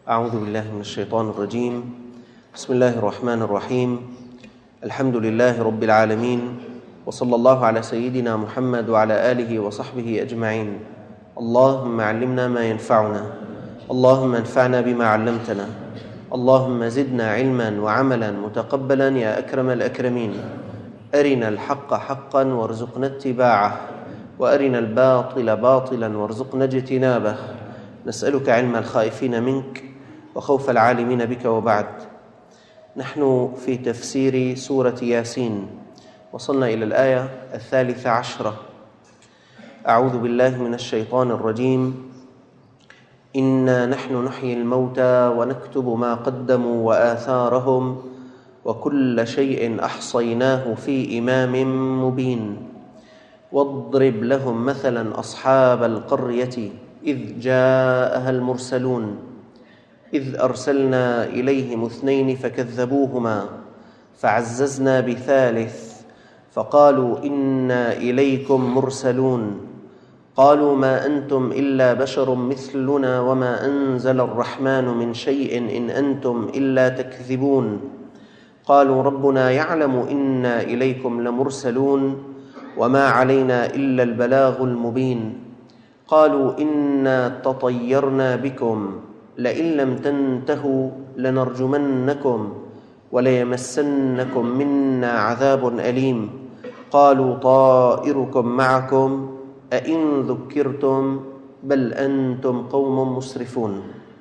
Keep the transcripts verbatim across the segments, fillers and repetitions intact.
أعوذ بالله من الشيطان الرجيم. بسم الله الرحمن الرحيم. الحمد لله رب العالمين، وصلى الله على سيدنا محمد وعلى آله وصحبه أجمعين. اللهم علمنا ما ينفعنا، اللهم انفعنا بما علمتنا، اللهم زدنا علما وعملا متقبلا يا أكرم الأكرمين. أرنا الحق حقا وارزقنا اتباعه، وأرنا الباطل باطلا وارزقنا اجتنابه. نسألك علم الخائفين منك وخوف العالمين بك. وبعد، نحن في تفسير سورة ياسين، وصلنا إلى الآية الثالثة عشرة. أعوذ بالله من الشيطان الرجيم. إنا نحن نحيي الموتى ونكتب ما قدموا وآثارهم وكل شيء أحصيناه في إمام مبين. واضرب لهم مثلا أصحاب القرية إذ جاءها المرسلون إذ أرسلنا إليهم اثنين فكذبوهما فعززنا بثالث فقالوا إنا إليكم مرسلون. قالوا ما أنتم إلا بشر مثلنا وما أنزل الرحمن من شيء إن أنتم إلا تكذبون. قالوا ربنا يعلم إنا إليكم لمرسلون وما علينا إلا البلاغ المبين. قالوا إنا تطيرنا بكم لئن لم تنتهوا لنرجمنكم وليمسنكم منا عذاب أليم. قالوا طائركم معكم أئن ذكرتم بل أنتم قوم مسرفون.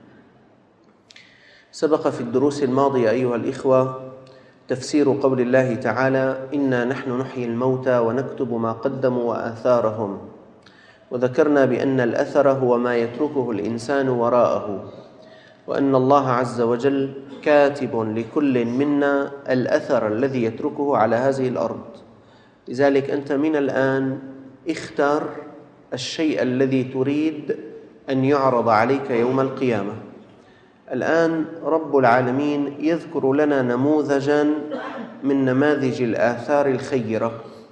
سبق في الدروس الماضية أيها الإخوة تفسير قول الله تعالى: إنا نحن نحيي الموتى ونكتب ما قدموا وآثارهم، وذكرنا بأن الأثر هو ما يتركه الإنسان وراءه، وأن الله عز وجل كاتب لكل منا الأثر الذي يتركه على هذه الأرض. لذلك أنت من الآن اختر الشيء الذي تريد أن يعرض عليك يوم القيامة. الآن رب العالمين يذكر لنا نموذجاً من نماذج الآثار الخيرة،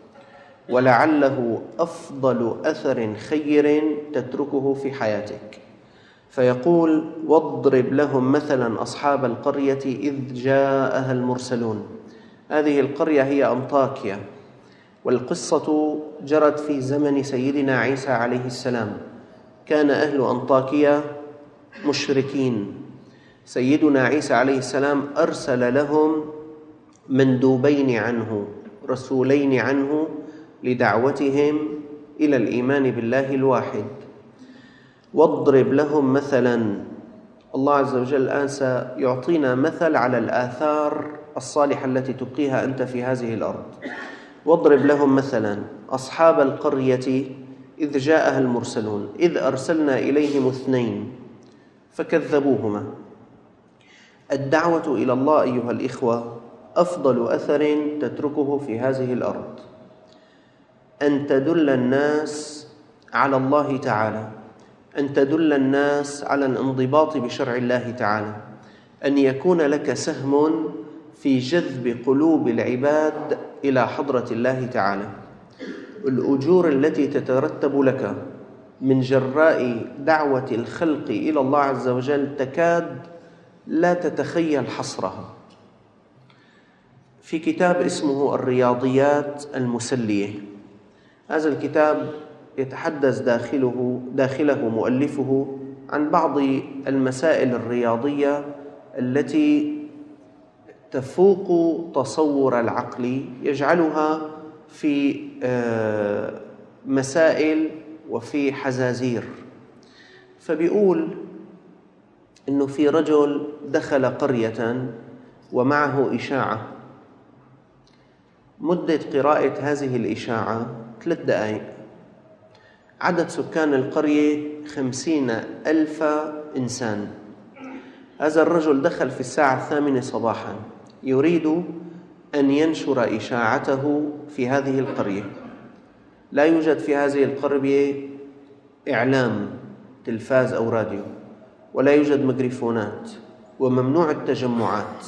ولعله أفضل أثر خير تتركه في حياتك. فيقول: واضرب لهم مثلاً أصحاب القرية إذ جاءها المرسلون. هذه القرية هي أنطاكيا، والقصة جرت في زمن سيدنا عيسى عليه السلام. كان أهل أنطاكيا مشركين. سيدنا عيسى عليه السلام أرسل لهم مندوبين عنه، رسولين عنه، لدعوتهم إلى الإيمان بالله الواحد. واضرب لهم مثلا، الله عز وجل الآن سيعطينا مثل على الآثار الصالحة التي تبقيها أنت في هذه الأرض. واضرب لهم مثلا أصحاب القرية إذ جاءها المرسلون إذ أرسلنا إليهم اثنين فكذبوهما. الدعوة إلى الله أيها الإخوة أفضل أثر تتركه في هذه الأرض، أن تدل الناس على الله تعالى، أن تدل الناس على الانضباط بشرع الله تعالى، أن يكون لك سهم في جذب قلوب العباد إلى حضرة الله تعالى. الأجور التي تترتب لك من جراء دعوة الخلق إلى الله عز وجل تكاد لا تتخيل حصرها. في كتاب اسمه الرياضيات المسلية، هذا الكتاب يتحدث داخله داخله مؤلفه عن بعض المسائل الرياضية التي تفوق تصور العقل، يجعلها في مسائل وفي حزازير. فبيقول إنه في رجل دخل قرية ومعه إشاعة، مدة قراءة هذه الإشاعة ثلاث دقائق. عدد سكان القرية خمسين ألف إنسان. هذا الرجل دخل في الساعة الثامنة صباحاً يريد أن ينشر إشاعته في هذه القرية. لا يوجد في هذه القرية إعلام تلفاز أو راديو، ولا يوجد ميكروفونات، وممنوع التجمعات،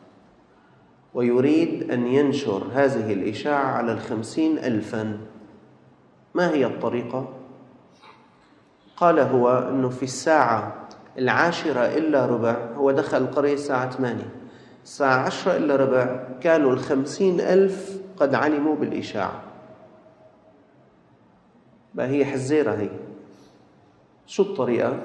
ويريد أن ينشر هذه الإشاعة على الخمسين ألفاً. ما هي الطريقة؟ قال هو أنه في الساعة العاشرة إلا ربع هو دخل القرية الساعة ثمانية، الساعة عشرة إلا ربع كانوا الخمسين ألف قد علموا بالإشاعة. بقى هي حزيرة هي. شو الطريقة؟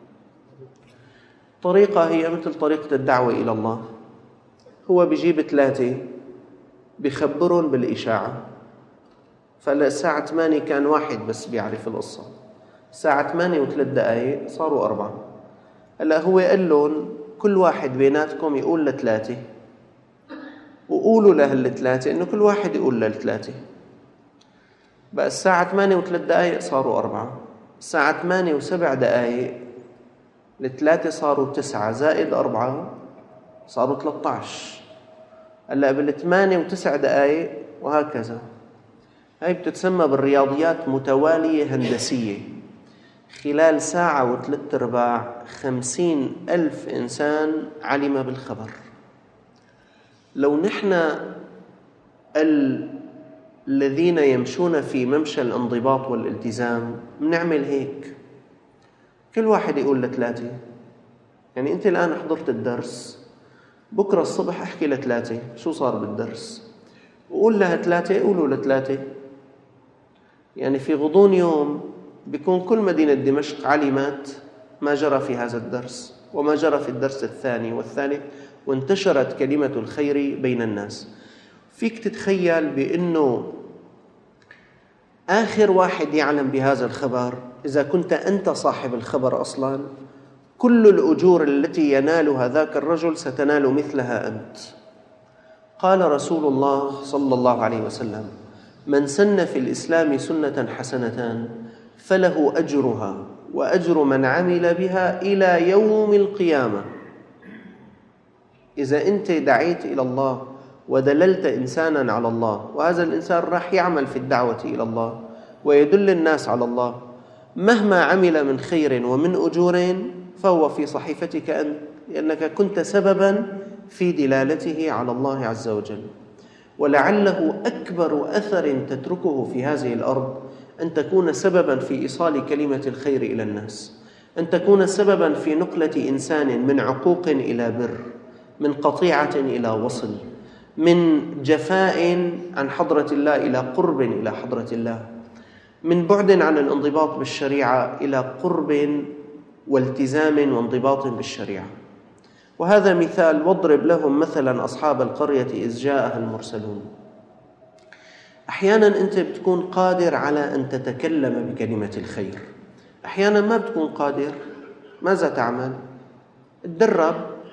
طريقة هي مثل طريقة الدعوة إلى الله. هو بيجيب ثلاثة بيخبرون بالإشاعة، فالساعة ثمانية كان واحد بس بيعرف القصة، الساعة ثمانية وثلاث دقائق صاروا أربعة. هلا هو قال لهم كل واحد بيناتكم يقول لثلاثة، وقولوا لهالثلاثة إنه كل واحد يقول للثلاثة. بقى الساعة ثمانية وثلاث دقائق صاروا أربعة، الساعة ثمانية وسبع دقائق الثلاثة صاروا تسعة زائد أربعة صاروا ثلاثة عشر. هلا بالثمانية وتسع دقائق وهكذا. هاي بتتسمى بالرياضيات متوالية هندسية. خلال ساعة وثلاث أرباع خمسين ألف إنسان علم بالخبر. لو نحن الذين يمشون في ممشى الانضباط والالتزام بنعمل هيك، كل واحد يقول لثلاثة. يعني أنت الآن حضرت الدرس، بكرة الصبح احكي لثلاثة شو صار بالدرس، وقول لها ثلاثة قولوا لثلاثة. يعني في غضون يوم بيكون كل مدينة دمشق علمت ما جرى في هذا الدرس وما جرى في الدرس الثاني والثالث، وانتشرت كلمة الخير بين الناس. فيك تتخيل بأنه آخر واحد يعلم بهذا الخبر إذا كنت أنت صاحب الخبر أصلا، كل الأجور التي ينالها ذاك الرجل ستنال مثلها أنت. قال رسول الله صلى الله عليه وسلم: من سن في الإسلام سنة حسنة فله أجرها وأجر من عمل بها إلى يوم القيامة. إذا أنت دعيت إلى الله ودللت إنسانا على الله، وهذا الإنسان راح يعمل في الدعوة إلى الله ويدل الناس على الله، مهما عمل من خير ومن أجور فهو في صحيفتك أنت، لأنك كنت سببا في دلالته على الله عز وجل. ولعله أكبر أثر تتركه في هذه الأرض أن تكون سببا في إيصال كلمة الخير إلى الناس، أن تكون سببا في نقلة إنسان من عقوق إلى بر، من قطيعة إلى وصل، من جفاء عن حضرة الله إلى قرب إلى حضرة الله، من بعد عن الانضباط بالشريعة إلى قرب والتزام وانضباط بالشريعة. وهذا مثال: واضرب لهم مثلا أصحاب القرية إذ جاءها المرسلون. أحيانا أنت بتكون قادر على أن تتكلم بكلمة الخير، أحيانا ما بتكون قادر. ماذا تعمل؟ تدرب،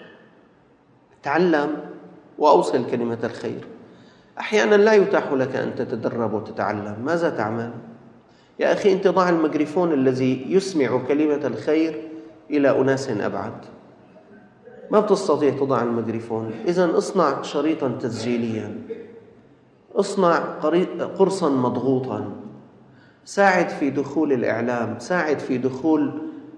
تعلم وأوصل كلمة الخير. أحيانا لا يتاح لك أن تتدرب وتتعلم، ماذا تعمل؟ يا أخي أنت ضع الميكروفون الذي يسمع كلمة الخير إلى أناس أبعد. ما بتستطيع تضع الميكروفون، إذن اصنع شريطا تسجيليا، اصنع قرصا مضغوطا، ساعد في دخول الإعلام، ساعد في دخول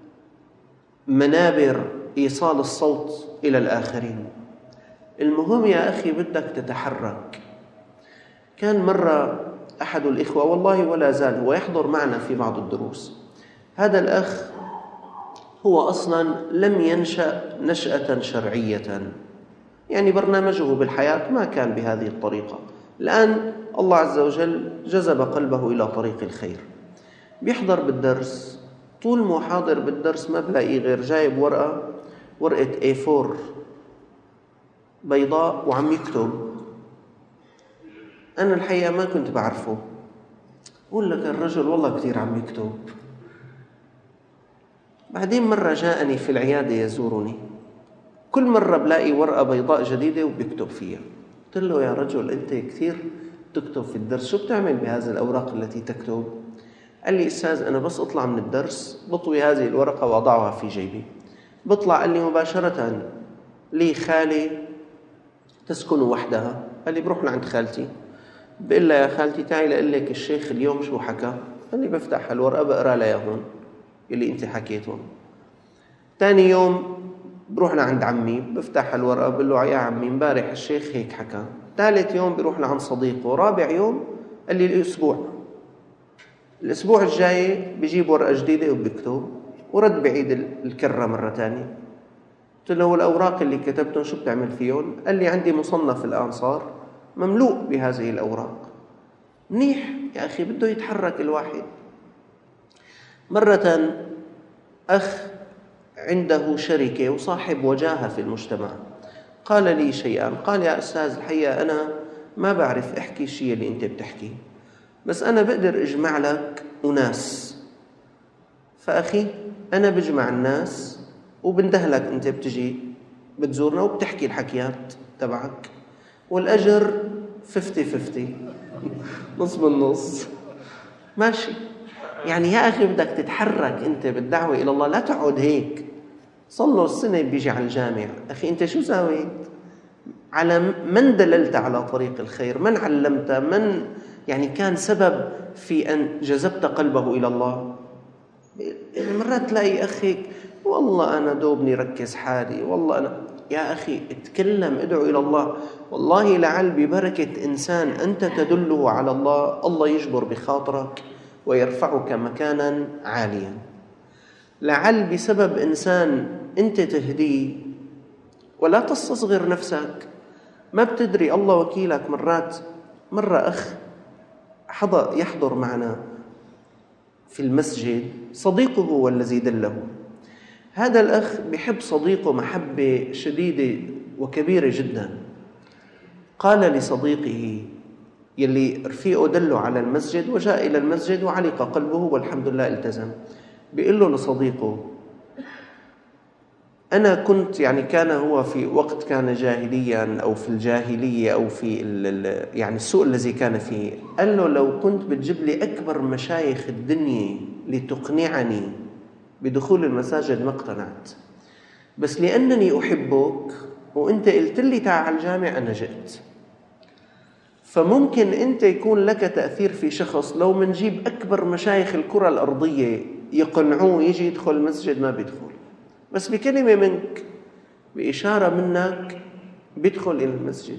منابر إيصال الصوت إلى الآخرين. المهم يا أخي بدك تتحرك. كان مرة أحد الإخوة، والله ولا زال هو يحضر معنا في بعض الدروس، هذا الأخ هو أصلا لم ينشأ نشأة شرعية، يعني برنامجه بالحياة ما كان بهذه الطريقة. الآن الله عز وجل جذب قلبه إلى طريق الخير، بيحضر بالدرس، طول ما حاضر بالدرس ما بلاقي غير جايب ورقة ورقة إيه فور بيضاء وعم يكتب. أنا الحقيقة ما كنت بعرفه، أقول لك الرجل والله كثير عم يكتب. بعدين مرة جاءني في العيادة يزورني، كل مرة بلاقي ورقة بيضاء جديدة وبيكتب فيها. قلت له: يا رجل أنت كثير تكتب في الدرس، شو بتعمل بهذه الأوراق التي تكتب؟ قال لي: أستاذ أنا بس أطلع من الدرس بطوي هذه الورقة وأضعها في جيبي. بطلع، قال لي مباشرة لي خالي تسكن وحدها، قال لي بروح لعند خالتي بقول لها: يا خالتي تعي لأقول لك الشيخ اليوم شو حكى. قال لي بفتح الورقة بقرأ لها هون اللي أنت حكيتهم. ثاني يوم بروح لعند عمي بفتح الورقة بقول له: يا عمي امبارح الشيخ هيك حكى. ثالث يوم بروح لعند صديقه. رابع يوم قال لي: الأسبوع الأسبوع الجاي بيجيب ورقة جديدة وبيكتب. ورد بعيد الكرة مرة تانية. قلت له الأوراق اللي كتبتهم شو بتعمل فيهم؟ قال لي عندي مصنف الأنصار مملوء بهذه الأوراق. منيح يا أخي، بده يتحرك الواحد. مرة أخ عنده شركة وصاحب وجاهة في المجتمع، قال لي شيئا، قال يا أستاذ الحقيقة أنا ما بعرف أحكي الشيء اللي أنت بتحكيه، بس أنا بقدر أجمع لك أناس. فأخي أنا بجمع الناس وبندهلك، أنت بتجي بتزورنا وبتحكي الحكيات تبعك، والأجر ففتي ففتي نص بالنص. ماشي يعني يا أخي بدك تتحرك أنت بالدعوة إلى الله، لا تقعد هيك. صلوا السنة بيجي على الجامع، أخي أنت شو سويت؟ على من دللت على طريق الخير؟ من علمت؟ من يعني كان سبب في أن جذبت قلبه إلى الله؟ مرات تلاقي أخي والله أنا دوبني ركز حالي، والله أنا يا أخي اتكلم، ادعو إلى الله. والله لعل ببركة إنسان أنت تدله على الله، الله يجبر بخاطرك ويرفعك مكانا عاليا. لعل بسبب إنسان أنت تهديه، ولا تستصغر نفسك، ما بتدري الله وكيلك. مرات مرة أخ حضر يحضر معنا في المسجد، صديقه هو الذي دله. هذا الأخ بحب صديقه محبة شديدة وكبيرة جدا. قال لصديقه يلي رفيقه دله على المسجد وجاء إلى المسجد وعلق قلبه والحمد لله التزم، بيقول له لصديقه أنا كنت يعني كان هو في وقت كان جاهليا أو في الجاهلية أو في يعني السوء الذي كان فيه، قال له لو كنت بتجيب لي أكبر مشايخ الدنيا لتقنعني بدخول المساجد ما اقتنعت، بس لأنني أحبك وأنت قلت لي تعال على الجامع أنا جئت. فممكن أنت يكون لك تأثير في شخص لو منجيب أكبر مشايخ الكرة الأرضية يقنعوه يجي يدخل المسجد ما بيدخل، بس بكلمة منك بإشارة منك بيدخل إلى المسجد.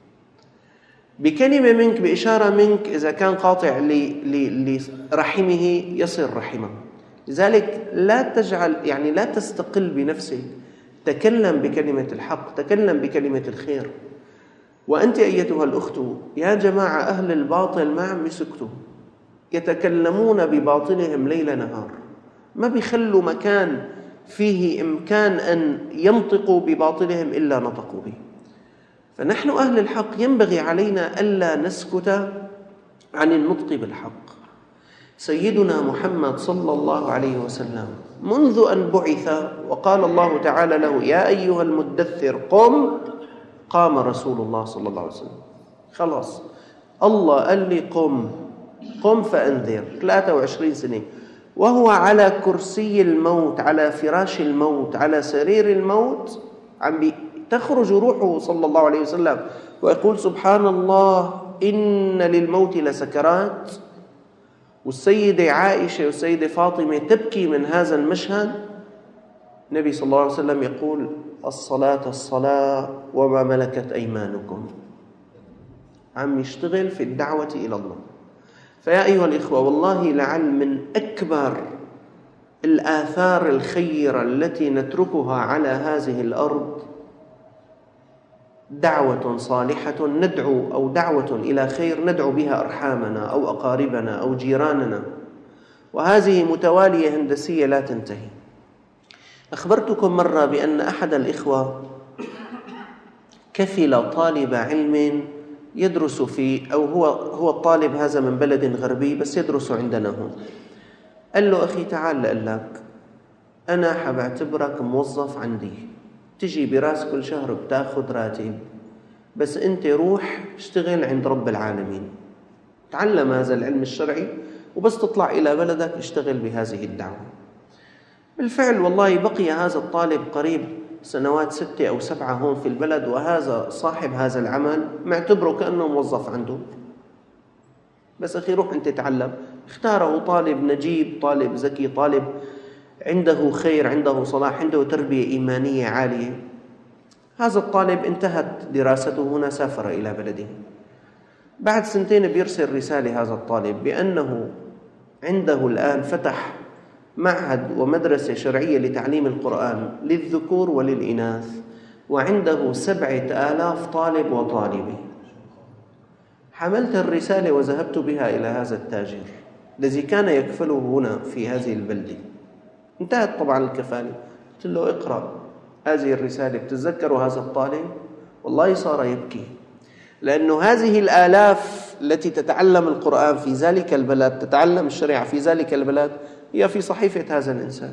بكلمة منك بإشارة منك إذا كان قاطع لرحمه يصل رحمه. لذلك لا تجعل يعني لا تستقل بنفسك، تكلم بكلمة الحق، تكلم بكلمة الخير. وأنت أيتها الأخت يا جماعة أهل الباطل ما عم يسكتوا، يتكلمون بباطلهم ليل نهار، ما بيخلوا مكان فيه إمكان أن ينطقوا بباطلهم إلا نطقوا به. فنحن أهل الحق ينبغي علينا ألا نسكت عن النطق بالحق. سيدنا محمد صلى الله عليه وسلم منذ أن بعث وقال الله تعالى له يا أيها المدثر قم، قام رسول الله صلى الله عليه وسلم. خلاص الله قال لي قم، قم فأنذر. ثلاثة وعشرين سنة وهو على كرسي الموت، على فراش الموت، على سرير الموت، عم تخرج روحه صلى الله عليه وسلم ويقول سبحان الله إن للموت لسكرات. والسيدة عائشة والسيدة فاطمة تبكي من هذا المشهد. النبي صلى الله عليه وسلم يقول الصلاة الصلاة وما ملكت أيمانكم. عم يشتغل في الدعوة إلى الله. فيا أيها الإخوة والله لعل من أكبر الآثار الخيرة التي نتركها على هذه الأرض دعوة صالحة ندعو أو دعوة إلى خير ندعو بها أرحامنا أو أقاربنا أو جيراننا، وهذه متوالية هندسية لا تنتهي. أخبرتكم مرة بأن أحد الإخوة كفل طالب علم يدرس في أو هو هو الطالب هذا من بلد غربي بس يدرس عندنا هون. قال له أخي تعال لأقول لك أنا حبعتبرك موظف عندي، تجي براس كل شهر بتاخذ راتب، بس أنت روح اشتغل عند رب العالمين، تعلم هذا العلم الشرعي وبس تطلع إلى بلدك اشتغل بهذه الدعوة. بالفعل والله بقي هذا الطالب قريب سنوات ستة أو سبعة هون في البلد، وهذا صاحب هذا العمل معتبره كأنه موظف عنده. بس أخي روح أنت تعلم. اختاره طالب نجيب، طالب ذكي، طالب عنده خير، عنده صلاح، عنده تربية إيمانية عالية. هذا الطالب انتهت دراسته هنا، سافر إلى بلده. بعد سنتين بيرسل رسالة هذا الطالب بأنه عنده الآن فتح معهد ومدرسة شرعية لتعليم القرآن للذكور وللإناث، وعنده سبعة آلاف طالب وطالبة. حملت الرسالة وذهبت بها إلى هذا التاجر الذي كان يكفله هنا في هذه البلدة. انتهت طبعا الكفالة، قلت له اقرأ هذه الرسالة. بتتذكروا هذا الطالب؟ والله صار يبكي، لأنه هذه الآلاف التي تتعلم القرآن في ذلك البلد، تتعلم الشريعة في ذلك البلد، هي في صحيفة هذا الإنسان.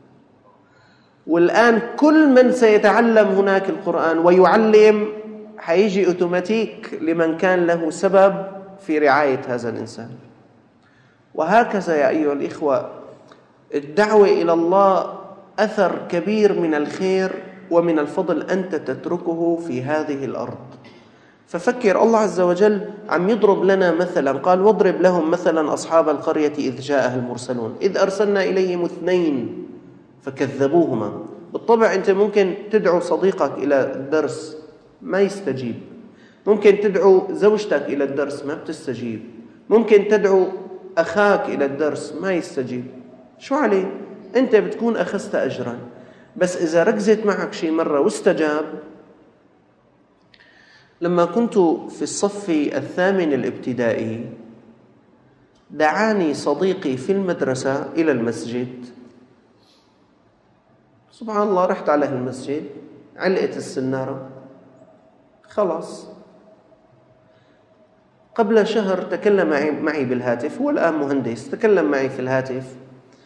والآن كل من سيتعلم هناك القرآن ويعلم حيجي أوتوماتيك لمن كان له سبب في رعاية هذا الإنسان. وهكذا يا أيها الإخوة، الدعوة إلى الله أثر كبير من الخير ومن الفضل أنت تتركه في هذه الأرض. ففكر، الله عز وجل عم يضرب لنا مثلا، قال واضرب لهم مثلا أصحاب القرية إذ جاءها المرسلون إذ أرسلنا إليهم اثنين فكذبوهما. بالطبع أنت ممكن تدعو صديقك إلى الدرس ما يستجيب، ممكن تدعو زوجتك إلى الدرس ما بتستجيب، ممكن تدعو أخاك إلى الدرس ما يستجيب. شو عليه؟ أنت بتكون أخذت أجرا. بس إذا ركزت معك شيء مرة واستجاب. لما كنت في الصف الثامن الابتدائي دعاني صديقي في المدرسة إلى المسجد. سبحان الله، رحت على المسجد، علقت السنارة، خلاص. قبل شهر تكلم معي بالهاتف، هو الآن مهندس، تكلم معي في الهاتف.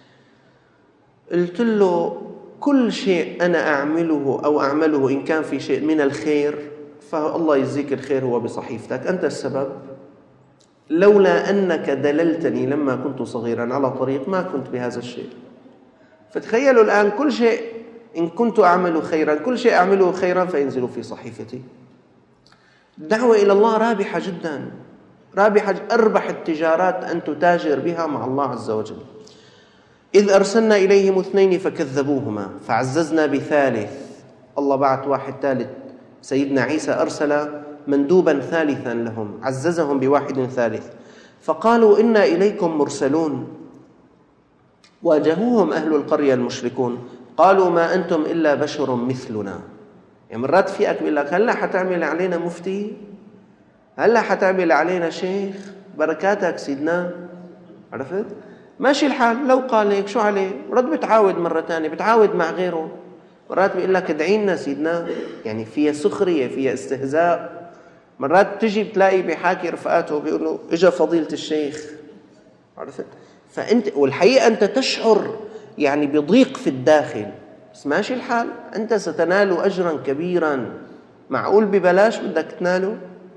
قلت له كل شيء أنا أعمله أو أعمله إن كان في شيء من الخير فالله يجزيك الخير، هو بصحيفتك، أنت السبب. لولا أنك دللتني لما كنت صغيرا على طريق ما كنت بهذا الشيء. فتخيلوا الآن كل شيء إن كنت أعمل خيرا، كل شيء أعمله خيرا فينزل في صحيفتي. الدعوة إلى الله رابحة جدا، رابحة، أربح التجارات أن تتاجر بها مع الله عز وجل. إذ أرسلنا إليهم اثنين فكذبوهما فعززنا بثالث. الله بعث واحد ثالث، سيدنا عيسى أرسل مندوبا ثالثا لهم، عززهم بواحد ثالث. فقالوا إنا إليكم مرسلون. واجهوهم أهل القرية المشركون قالوا ما أنتم إلا بشر مثلنا. يعني مرات فيك بيقول لك هلا حتعمل علينا مفتي، هلا حتعمل علينا شيخ، بركاتك سيدنا. عرفت؟ ماشي الحال. لو قال هيك شو عليه؟ رد بتعاود مرة ثانية، بتعاود مع غيره. مرات بيقول لك ادعي لنا سيدنا، يعني فيها سخرية، فيها استهزاء. مرات تجي بتلاقي بحاكي رفقاته بيقول له اجا فضيلة الشيخ. عرفت؟ فأنت والحقيقة أنت تشعر يعني بضيق في الداخل، بس ماشي الحال، أنت ستنال أجرا كبيرا. معقول ببلاش بدك تناله؟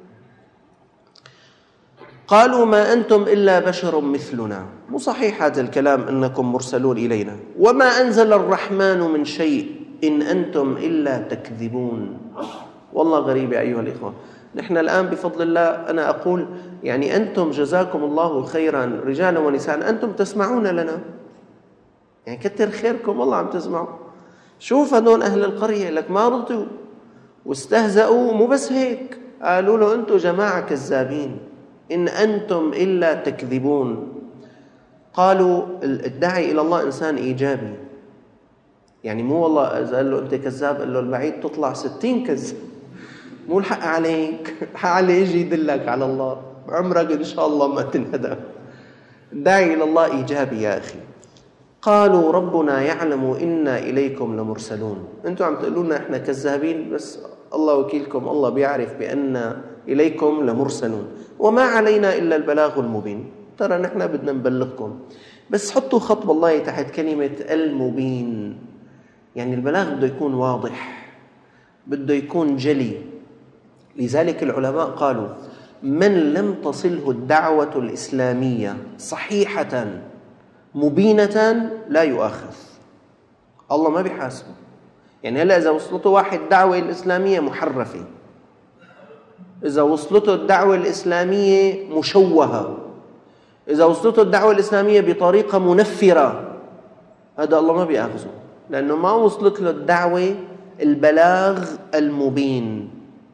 قالوا ما أنتم إلا بشر مثلنا. مو صحيح هذا الكلام أنكم مرسلون إلينا. وما أنزل الرحمن من شيء إن أنتم إلا تكذبون. والله غريب أيها الإخوة. نحن الآن بفضل الله أنا أقول يعني أنتم جزاكم الله خيرا رجالا ونساء، أنتم تسمعون لنا، يعني كتر خيركم والله عم تسمعوا. شوف هذول أهل القرية لك ما رضوا واستهزأوا. مو بس هيك، قالوا له أنتم جماعة كذابين، إن أنتم إلا تكذبون. قالوا الداعي إلى الله إنسان إيجابي، يعني مو والله إذا قال له أنت كذاب قال له البعيد تطلع ستين كذاب، مو الحق عليك، الحق عليه يجي يدلك على الله، عمرك إن شاء الله ما تنهدى. الداعي إلى الله إيجابي يا أخي. قالوا ربنا يعلم إنا إليكم لمرسلون. أنتم عم تقولوا لنا إحنا كذابين، بس الله وكيلكم، الله بيعرف بأن إليكم لمرسلون وما علينا إلا البلاغ المبين. ترى نحن بدنا نبلغكم، بس حطوا خط والله تحت كلمة المبين. يعني البلاغ بده يكون واضح، بده يكون جلي. لذلك العلماء قالوا من لم تصله الدعوة الإسلامية صحيحة مبينة لا يؤاخذ، الله ما بيحاسبه. يعني هلا إذا وصلته واحد دعوة الإسلامية محرفة، إذا وصلته الدعوة الإسلامية مشوهة، إذا وصلته الدعوة الإسلامية بطريقة منفرة، هذا الله ما بيأخذه، لأنه ما وصلت له الدعوة البلاغ المبين.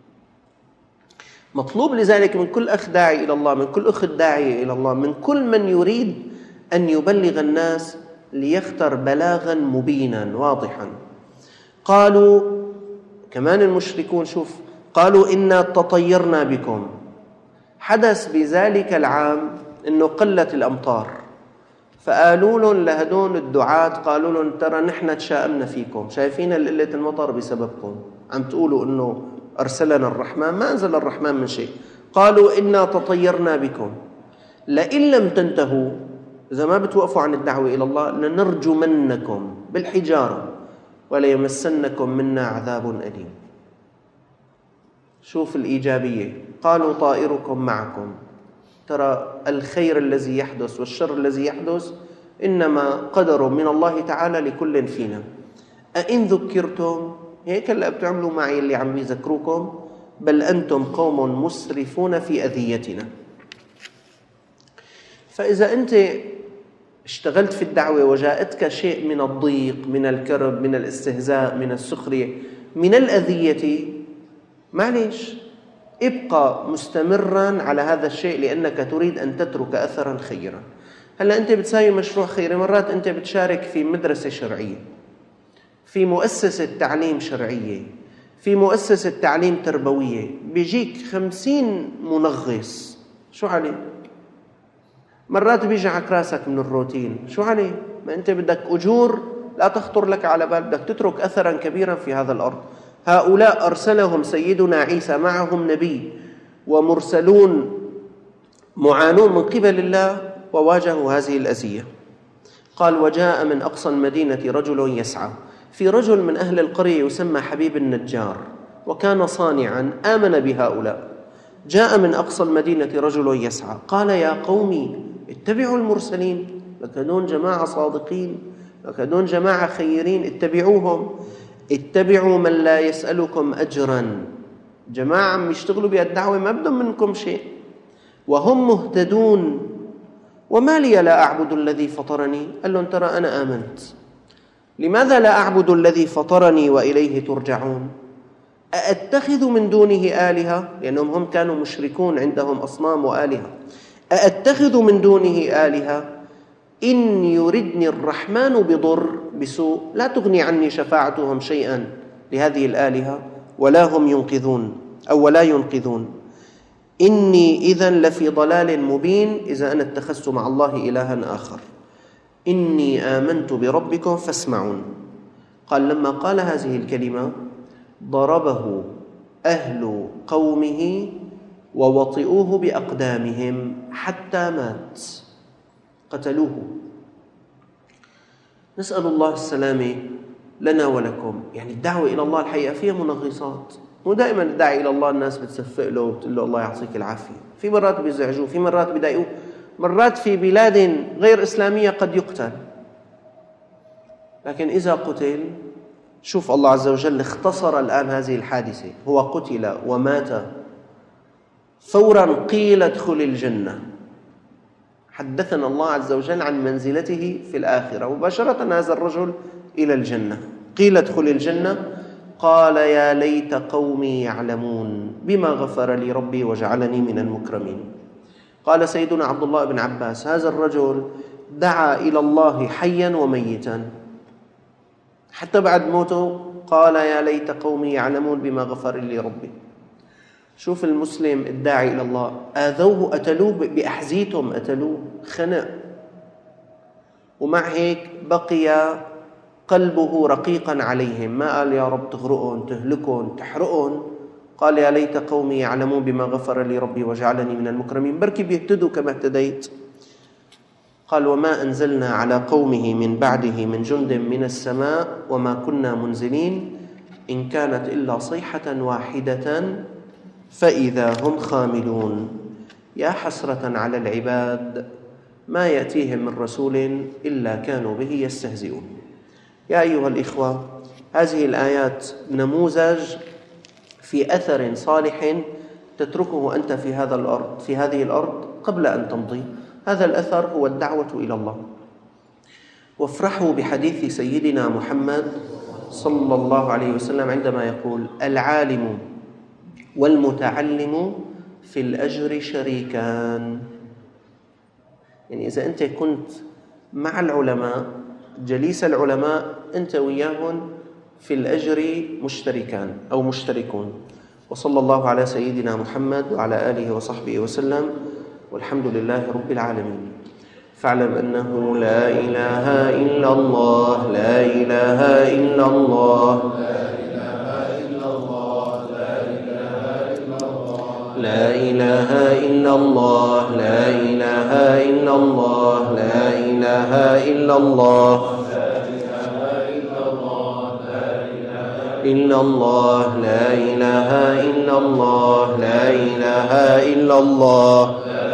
مطلوب لذلك من كل أخ داعي إلى الله، من كل أخت داعية إلى الله، من كل من يريد أن يبلغ الناس ليختر بلاغا مبينا واضحا. قالوا كمان المشركون، شوف، قالوا إنا تطيرنا بكم. حدث بذلك العام إنه قلت الأمطار، فقالوا لهم لهدون الدعاة، قالوا لهم ترى نحن تشاءمنا فيكم، شايفين قلة المطر بسببكم، عم تقولوا إنه أرسلنا الرحمن، ما أنزل الرحمن من شيء. قالوا إنا تطيرنا بكم لئن لم تنتهوا، إذا ما بتوقفوا عن الدعوة إلى الله لنرجمنكم بالحجارة وليمسنكم منا عذاب أليم. شوف الإيجابية، قالوا طائركم معكم. ترى الخير الذي يحدث والشر الذي يحدث إنما قدر من الله تعالى لكل فينا. أئن ذكرتم، هيك اللي بتعملوا معي اللي عم بيذكروكم، بل أنتم قوم مسرفون في أذيتنا. فإذا أنت اشتغلت في الدعوة وجاءتك شيء من الضيق، من الكرب، من الاستهزاء، من السخرية، من الأذية، معليش، ابقى مستمرا على هذا الشيء لأنك تريد أن تترك أثرا خيرا. هلأ أنت بتساوي مشروع خيري، مرات أنت بتشارك في مدرسة شرعية، في مؤسسة تعليم شرعية، في مؤسسة تعليم تربوية، بيجيك خمسين منغص، شو عليه؟ مرات بيجعك راسك من الروتين، شو عليه؟ ما أنت بدك أجور لا تخطر لك على بال، بدك تترك أثرا كبيرا في هذا الأرض. هؤلاء أرسلهم سيدنا عيسى، معهم نبي ومرسلون معانون من قبل الله، وواجهوا هذه الأذية. قال وجاء من أقصى المدينة رجل يسعى. في رجل من أهل القرية يسمى حبيب النجار، وكان صانعا، آمن بهؤلاء. جاء من أقصى المدينة رجل يسعى قال يا قومي اتبعوا المرسلين، لكدون جماعة صادقين، لكدون جماعة خيرين، اتبعوهم، اتبعوا من لا يسألكم أجرا. جماعة عم يشتغلوا بالدعوة ما بدهم منكم شيء وهم مهتدون. وما لي لا أعبد الذي فطرني، قال لهم ترى أنا آمنت، لماذا لا أعبد الذي فطرني وإليه ترجعون؟ أأتخذ من دونه آلهة، لأنهم هم كانوا مشركون عندهم أصنام وآلهة. أأتخذ من دونه آلهة إن يردني الرحمن بضر، بسوء، لا تغني عني شفاعتهم شيئا لهذه الآلهة ولا هم ينقذون أو ولا ينقذون. إني إذن لفي ضلال مبين، إذا أنا اتخذت مع الله إلها آخر. إني آمنت بربكم فاسمعون. قال لما قال هذه الكلمة ضربه أهل قومه ووطئوه بأقدامهم حتى مات، قتلوه. نسأل الله السلامة لنا ولكم. يعني الدعوة إلى الله الحقيقة فيها منغصات، مو دائما الداعي إلى الله الناس بتسفق له وبتقول له الله يعطيك العافية، في مرات بيزعجوه، في مرات بيضايقوه، مرات في بلاد غير إسلامية قد يقتل. لكن إذا قتل، شوف الله عز وجل اختصر الآن هذه الحادثة، هو قتل ومات، فورا قيل ادخل الجنة. حدثنا الله عز وجل عن منزلته في الآخرة، مباشرة هذا الرجل إلى الجنة، قيل ادخل الجنة. قال يا ليت قومي يعلمون بما غفر لي ربي وجعلني من المكرمين. قال سيدنا عبد الله بن عباس هذا الرجل دعا إلى الله حيا وميتا، حتى بعد موته قال يا ليت قومي يعلمون بما غفر لي ربي. شوف المسلم الداعي إلى الله، آذوه قتلوه بأحذيتهم، قتلوه خنق، ومع هيك بقي قلبه رقيقا عليهم، ما قال يا رب تغرقهم تهلكهم تحرقهم، قال يا ليت قومي يعلمون بما غفر لي ربي وجعلني من المكرمين، بركي بيهتدوا كما اهتديت. قال وما أنزلنا على قومه من بعده من جند من السماء وما كنا منزلين إن كانت إلا صيحة واحدة فإذا هم خاملون. يا حسرة على العباد ما يأتيهم من رسول إلا كانوا به يستهزئون. يا أيها الإخوة، هذه الآيات نموذج في أثر صالح تتركه أنت في هذا الأرض في هذه الأرض قبل أن تمضي. هذا الأثر هو الدعوة إلى الله. وافرحوا بحديث سيدنا محمد صلى الله عليه وسلم عندما يقول العالم والمتعلم في الأجر شريكان. يعني إذا أنت كنت مع العلماء جليس العلماء أنت وياهم في الأجر مشتركان أو مشتركون. وصلى الله على سيدنا محمد وعلى آله وصحبه وسلم، والحمد لله رب العالمين. فاعلم أنه لا إله إلا الله، لا إله إلا الله، لا إله إلا الله، لا إله إلا الله، لا إله إلا الله، إلا الله، لا إله إلا الله، لا إله إلا الله،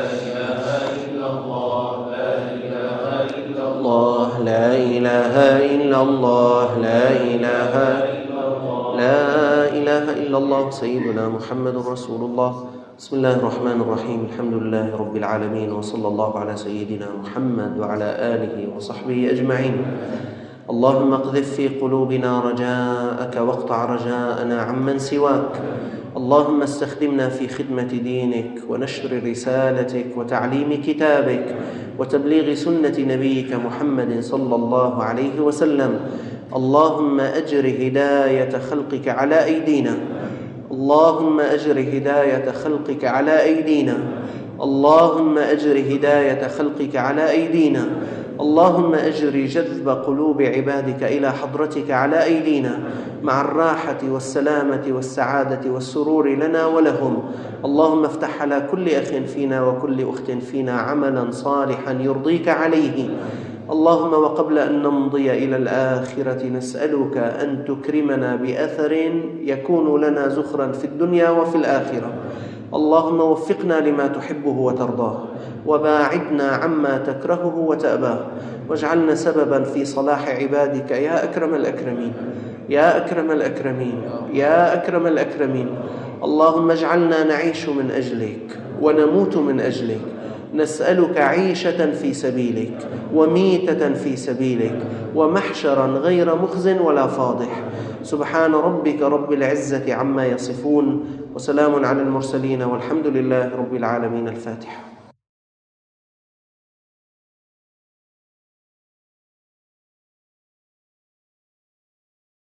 الله، لا إله إلا الله، لا إله لا إله إلا الله سيدنا محمد رسول الله. بسم الله الرحمن الرحيم، الحمد لله رب العالمين، وصلى الله على سيدنا محمد وعلى آله وصحبه أجمعين. اللهم اقذف في قلوبنا رجاءك واقطع رجاءنا عمن سواك. اللهم استخدمنا في خدمة دينك ونشر رسالتك وتعليم كتابك وتبليغ سنة نبيك محمد صلى الله عليه وسلم. اللهم أجر هداية خلقك على أيدينا، اللهم أجر هداية خلقك على أيدينا، اللهم أجر هداية خلقك على أيدينا، اللهم أجر جذب قلوب عبادك إلى حضرتك على أيدينا، مع الراحة والسلامة والسعادة والسرور لنا ولهم. اللهم افتح على كل أخ فينا وكل أخت فينا عملا صالحا يرضيك عليه. اللهم وقبل أن نمضي إلى الآخرة نسألك أن تكرمنا بأثر يكون لنا زخرا في الدنيا وفي الآخرة. اللهم وفقنا لما تحبه وترضاه، وباعدنا عما تكرهه وتأباه، واجعلنا سببا في صلاح عبادك يا أكرم الأكرمين، يا أكرم الأكرمين، يا أكرم الأكرمين. اللهم اجعلنا نعيش من أجلك ونموت من أجلك، نسألك عيشة في سبيلك وميتة في سبيلك ومحشرا غير مخز ولا فاضح. سبحان ربك رب العزة عما يصفون، وسلام على المرسلين، والحمد لله رب العالمين. الفاتحة.